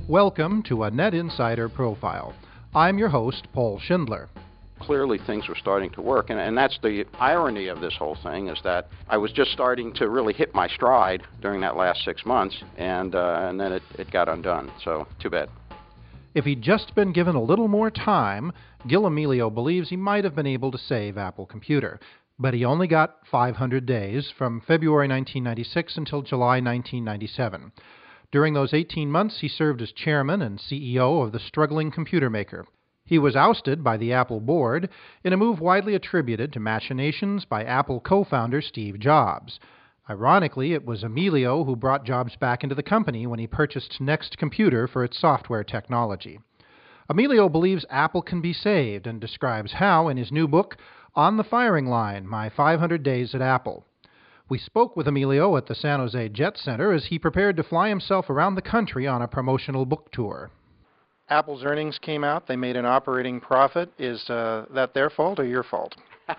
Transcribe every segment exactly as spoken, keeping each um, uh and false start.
Welcome to a Net Insider Profile. I'm your host, Paul Schindler. Clearly things were starting to work, and, and that's the irony of this whole thing, is that I was just starting to really hit my stride during that last six months, and, uh, and then it, it got undone, so too bad. If he'd just been given a little more time, Gil Amelio believes he might have been able to save Apple Computer. But he only got five hundred days, from February nineteen ninety-six until July nineteen ninety-seven. During those eighteen months, he served as chairman and C E O of the struggling computer maker. He was ousted by the Apple board in a move widely attributed to machinations by Apple co-founder Steve Jobs. Ironically, it was Amelio who brought Jobs back into the company when he purchased Next Computer for its software technology. Amelio believes Apple can be saved and describes how in his new book, On the Firing Line, My five hundred Days at Apple. We spoke with Amelio at the San Jose Jet Center as he prepared to fly himself around the country on a promotional book tour. Apple's earnings came out. They made an operating profit. Is uh, that their fault or your fault?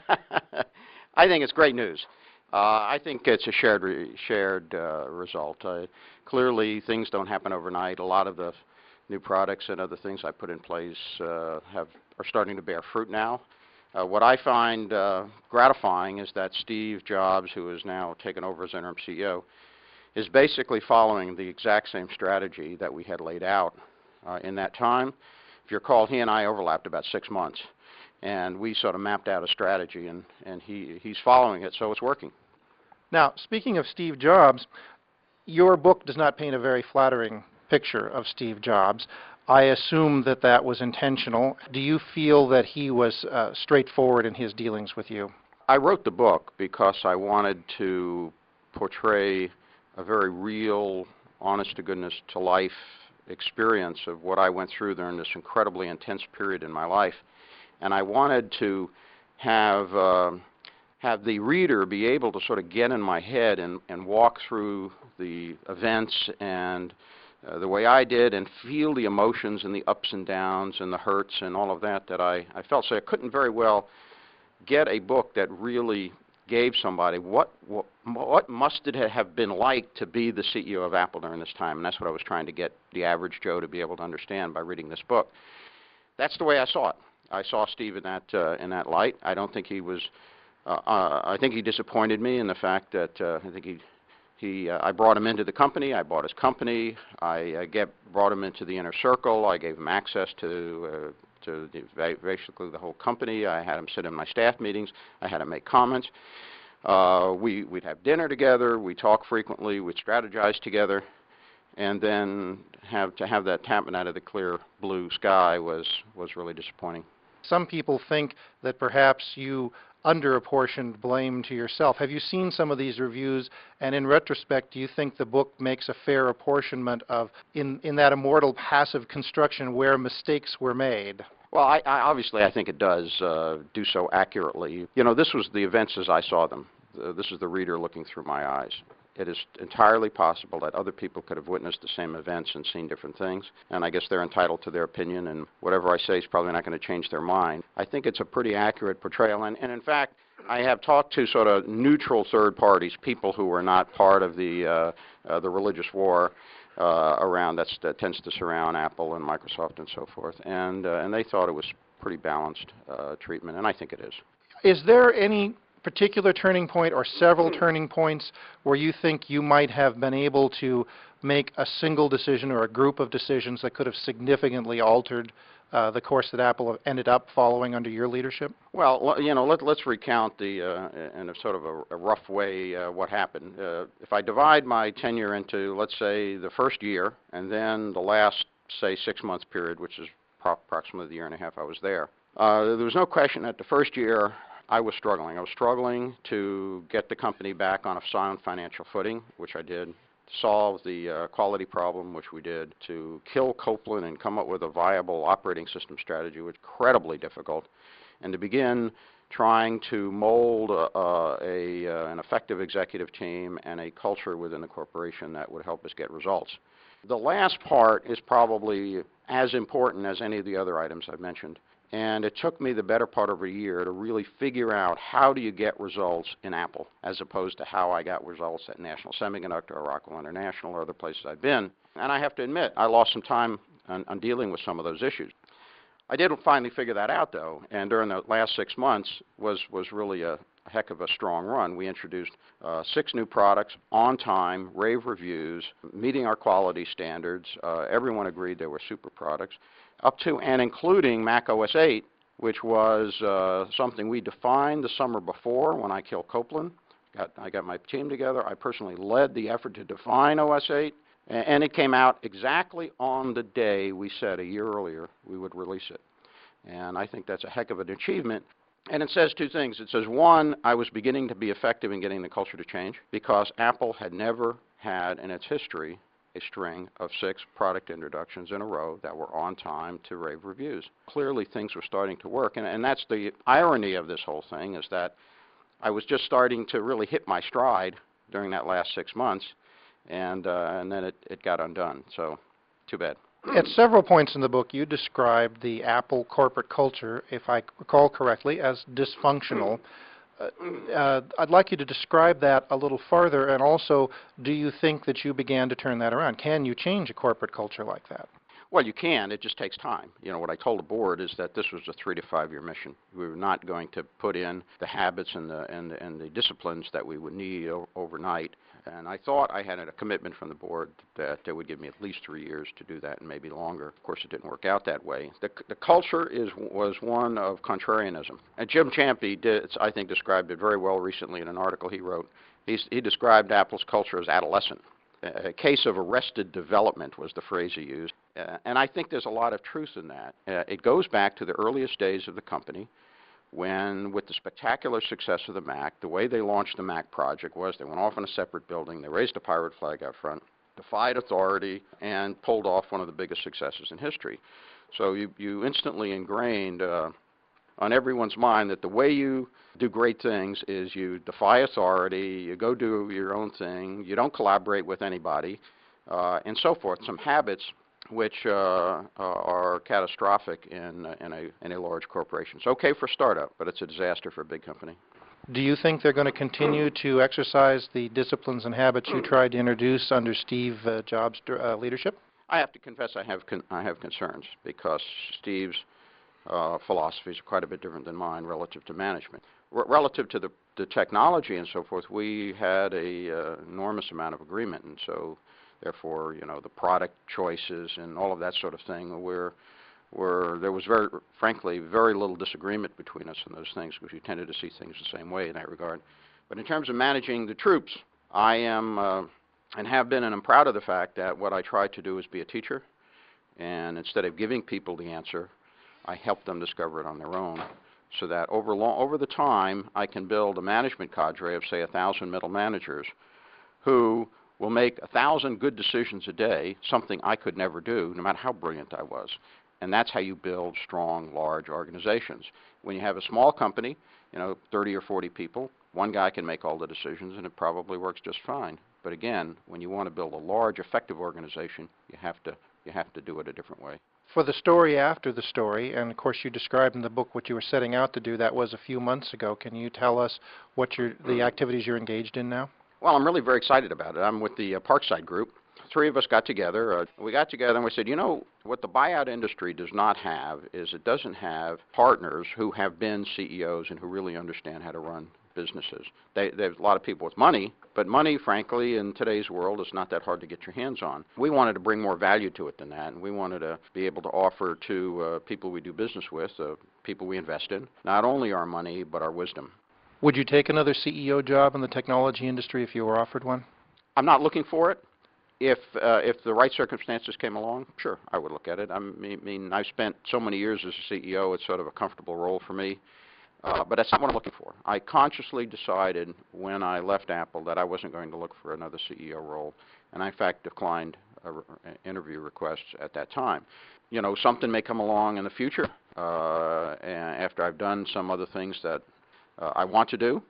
I think it's great news. Uh, I think it's a shared re- shared uh, result. Uh, clearly, things don't happen overnight. A lot of the new products and other things I put in place uh, have are starting to bear fruit now. Uh, what I find uh, gratifying is that Steve Jobs, who is now taken over as interim C E O, is basically following the exact same strategy that we had laid out uh, in that time. If you recall, he and I overlapped about six months, and we sort of mapped out a strategy, and, and he, he's following it, so it's working. Now, speaking of Steve Jobs, your book does not paint a very flattering picture of Steve Jobs. I assume that that was intentional. Do you feel that he was uh, straightforward in his dealings with you? I wrote the book because I wanted to portray a very real, honest-to-goodness to life experience of what I went through during this incredibly intense period in my life. And I wanted to have uh, have the reader be able to sort of get in my head and, and walk through the events and uh, the way I did and feel the emotions and the ups and downs and the hurts and all of that that I, I felt. So I couldn't very well get a book that really gave somebody what, what what must it have been like to be the C E O of Apple during this time, and that's what I was trying to get the average Joe to be able to understand by reading this book. That's the way I saw it. I saw Steve in that uh, in that light. I don't think he was. Uh, uh, I think he disappointed me in the fact that uh, I think he he. Uh, I brought him into the company. I bought his company. I uh, get brought him into the inner circle. I gave him access to. Uh, to the, basically the whole company. I had him sit in my staff meetings. I had him make comments. Uh, we, we'd have dinner together. We talk frequently. We'd strategize together. And then have to have that happen out of the clear blue sky was, was really disappointing. Some people think that perhaps you under-apportioned blame to yourself. Have you seen some of these reviews, and in retrospect, do you think the book makes a fair apportionment of, in, in that immortal passive construction, where mistakes were made? Well, I, I obviously I think it does uh, do so accurately. You know, this was the events as I saw them. Uh, this is the reader looking through my eyes. It is entirely possible that other people could have witnessed the same events and seen different things, and I guess they're entitled to their opinion, and whatever I say is probably not going to change their mind. I think it's a pretty accurate portrayal, and, and in fact, I have talked to sort of neutral third parties, people who are not part of the, uh, uh, the religious war uh, around that's, that tends to surround Apple and Microsoft and so forth, and, uh, and they thought it was pretty balanced uh, treatment, and I think it is. Is there any particular turning point or several turning points where you think you might have been able to make a single decision or a group of decisions that could have significantly altered uh, the course that Apple ended up following under your leadership? Well, you know, let, let's recount the, uh, in a sort of a, a rough way, uh, what happened. Uh, if I divide my tenure into, let's say, the first year and then the last, say, six-month period, which is pro- approximately the year and a half I was there, uh, there was no question that the first year I was struggling. I was struggling to get the company back on a sound financial footing, which I did, to solve the uh, quality problem, which we did, to kill Copeland and come up with a viable operating system strategy, which was incredibly difficult, and to begin trying to mold uh, a, uh, an effective executive team and a culture within the corporation that would help us get results. The last part is probably as important as any of the other items I've mentioned. And it took me the better part of a year to really figure out how do you get results in Apple as opposed to how I got results at National Semiconductor or Rockwell International or other places I've been. And I have to admit, I lost some time on, on dealing with some of those issues. I did finally figure that out, though, and during the last six months was, was really a heck of a strong run. We introduced uh, six new products on time, rave reviews, meeting our quality standards. Uh, everyone agreed they were super products, up to and including Mac O S eight, which was uh, something we defined the summer before when I killed Copeland. Got, I got my team together. I personally led the effort to define O S eight, and, and it came out exactly on the day we said a year earlier we would release it. And I think that's a heck of an achievement. And it says two things. It says, one, I was beginning to be effective in getting the culture to change because Apple had never had in its history a string of six product introductions in a row that were on time to rave reviews. Clearly things were starting to work, and, and that's the irony of this whole thing, is that I was just starting to really hit my stride during that last six months, and, uh, and then it, it got undone, so too bad. At several points in the book, you described the Apple corporate culture, if I recall correctly, as dysfunctional. Uh, uh, I'd like you to describe that a little further, and also, do you think that you began to turn that around? Can you change a corporate culture like that? Well, you can. It just takes time. You know, what I told the board is that this was a three to five year mission. We were not going to put in the habits and the, and the, and the disciplines that we would need o overnight. And I thought I had a commitment from the board that they would give me at least three years to do that and maybe longer. Of course, it didn't work out that way. The, the culture is, was one of contrarianism. And Jim Champy, did, I think, described it very well recently in an article he wrote. He's, he described Apple's culture as adolescent. A case of arrested development was the phrase he used. Uh, and I think there's a lot of truth in that. Uh, it goes back to the earliest days of the company when, with the spectacular success of the Mac, the way they launched the Mac project was they went off in a separate building, they raised a pirate flag out front, defied authority, and pulled off one of the biggest successes in history. So you, you instantly ingrained uh, on everyone's mind that the way you do great things is you defy authority, you go do your own thing, you don't collaborate with anybody, uh, and so forth. Some habits which uh, are catastrophic in, uh, in, a, in a large corporation. It's okay for startup, but it's a disaster for a big company. Do you think they're going to continue to exercise the disciplines and habits you tried to introduce under Steve uh, Jobs' uh, leadership? I have to confess I have, con I have concerns because Steve's uh, philosophies are quite a bit different than mine relative to management. R relative to the, the technology and so forth, we had an uh, enormous amount of agreement, and so therefore, you know, the product choices and all of that sort of thing, where, where there was very, frankly, very little disagreement between us on those things because we tended to see things the same way in that regard. But in terms of managing the troops, I am uh, and have been, and I'm proud of the fact that what I try to do is be a teacher, and instead of giving people the answer, I help them discover it on their own, so that over, long, over the time, I can build a management cadre of, say, a thousand middle managers who will make a thousand good decisions a day, something I could never do, no matter how brilliant I was. And that's how you build strong, large organizations. When you have a small company, you know, thirty or forty people, one guy can make all the decisions, and it probably works just fine. But again, when you want to build a large, effective organization, you have to, you have to do it a different way. For the story after the story, and of course you described in the book what you were setting out to do, that was a few months ago. Can you tell us what you're, the activities you're engaged in now? Well, I'm really very excited about it. I'm with the uh, Parkside Group. Three of us got together. Uh, we got together and we said, you know, what the buyout industry does not have is it doesn't have partners who have been C E Os and who really understand how to run businesses. They, there's a lot of people with money, but money, frankly, in today's world is not that hard to get your hands on. We wanted to bring more value to it than that, and we wanted to be able to offer to uh, people we do business with, uh, people we invest in, not only our money, but our wisdom. Would you take another C E O job in the technology industry if you were offered one? I'm not looking for it. If uh, if the right circumstances came along, sure, I would look at it. I mean, I've spent so many years as a C E O, it's sort of a comfortable role for me. Uh, but that's not what I'm looking for. I consciously decided when I left Apple that I wasn't going to look for another C E O role, and I, in fact, declined uh, interview requests at that time. You know, something may come along in the future uh, after I've done some other things that Uh, I want to do,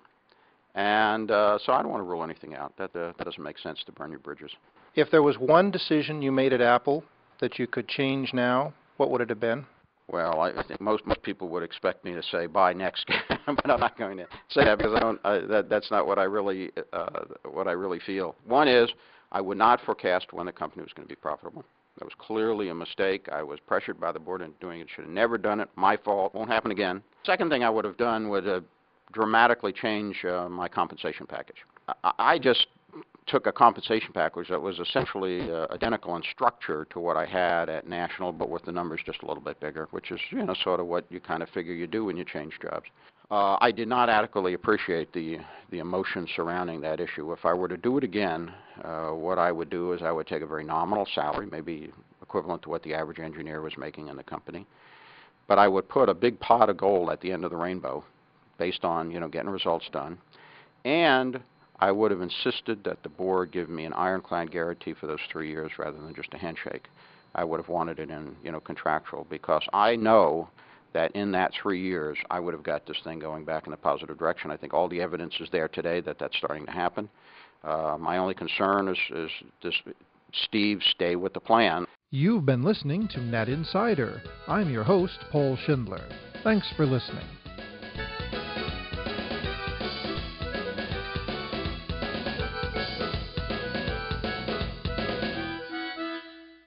and uh, so I don't want to rule anything out. That, uh, that doesn't make sense to burn your bridges. If there was one decision you made at Apple that you could change now, what would it have been? Well, I think most most people would expect me to say buy next, but I'm not going to say that because I don't. I, that that's not what I really uh, what I really feel. One is I would not forecast when the company was going to be profitable. That was clearly a mistake. I was pressured by the board into doing it. Should have never done it. My fault. Won't happen again. Second thing I would have done would uh, dramatically change uh, my compensation package. I, I just took a compensation package that was essentially uh, identical in structure to what I had at National, but with the numbers just a little bit bigger, which is, you know, sort of what you kind of figure you do when you change jobs. Uh, I did not adequately appreciate the the emotion surrounding that issue. If I were to do it again, uh, what I would do is I would take a very nominal salary, maybe equivalent to what the average engineer was making in the company, but I would put a big pot of gold at the end of the rainbow based on, you know, getting results done, and I would have insisted that the board give me an ironclad guarantee for those three years rather than just a handshake. I would have wanted it in, you know, contractual, because I know that in that three years I would have got this thing going back in a positive direction. I think all the evidence is there today that that's starting to happen. Uh, my only concern is, is does Steve stay with the plan? You've been listening to Net Insider. I'm your host, Paul Schindler. Thanks for listening.